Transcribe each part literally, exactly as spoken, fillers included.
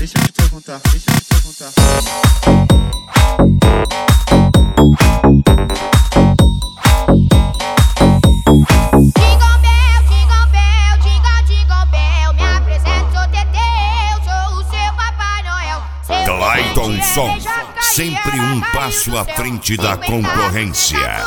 deixa eu te perguntar, deixa eu te perguntar. Jingle bell, jingle bell, jingle, jingle bell. Me apresento, sou Teteu, sou o seu Papai Noel. Clayton Som, sempre um passo à frente da concorrência.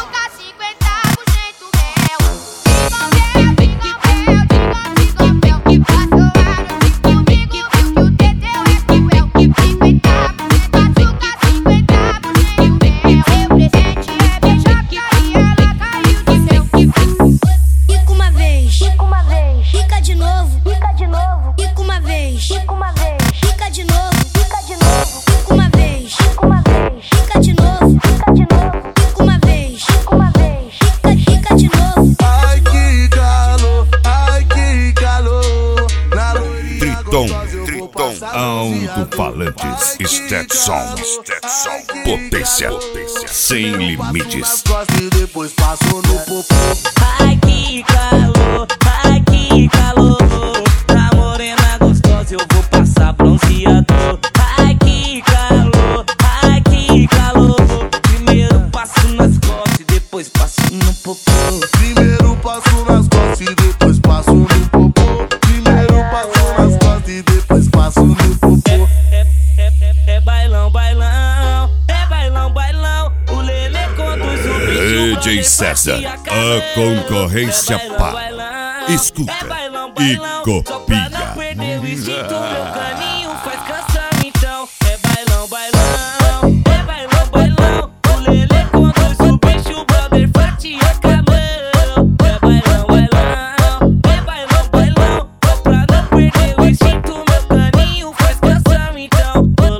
Triton, alto-falantes, Stetson, potência, sem limites. Depois passo no popô. Ai que calor, ai que calor. Pra morena gostosa eu vou passar bronzeador. Ai que calor, ai que calor. Primeiro passo nas costas e depois passo no popô. Primeiro passo nas costas e depois passo no popô. Primeiro passo nas costas e depois passo no popô. É, é, é, é bailão, bailão, é bailão, bailão. O Lelê conduz o bicho. D J César, a concorrência para. Escuta e copia. Pra não perder o instinto, meu caninho faz canção, então. É bailão, bailão, é bailão, bailão. O Lelê conduz o bicho, o brother forte é calão. É bailão, bailão, é bailão, bailão. Pra não perder o instinto, meu caninho faz canção, então.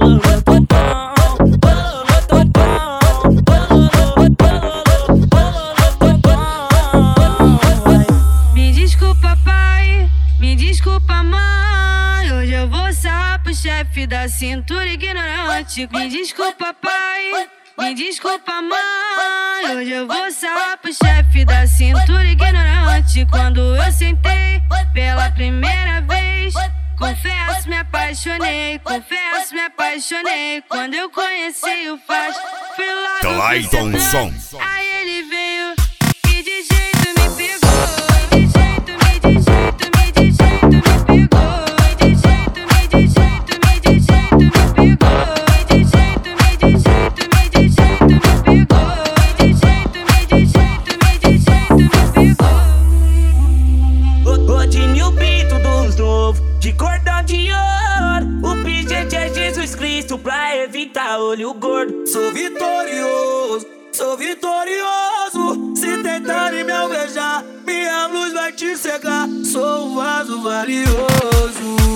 Me desculpa, pai, me desculpa, mãe. Hoje eu vou sarrar pro chefe da cintura ignorante. Me desculpa, pai, me desculpa, mãe. Hoje eu vou sarrar pro chefe da cintura ignorante. Quando eu sentei pela primeira vez, confesso, me apaixonei. Confesso, me apaixonei. Quando eu conheci o Faz, fui logo Clayton pro Som. Aí ele veio e de jeito me pegou. De jeito, me de jeito, me de jeito me pegou. De jeito, me de jeito, me de jeito me pegou. De jeito, me de jeito, me de jeito me pegou. De jeito, me de jeito, me de jeito me pegou. Godinho Pinto dos novos, de cordão de ouro. O pingente é Jesus Cristo pra evitar olho gordo. Sou vitorioso, sou vitorioso. Se tentarem me alvejar, minha luz vai te cegar. Sou um vaso valioso.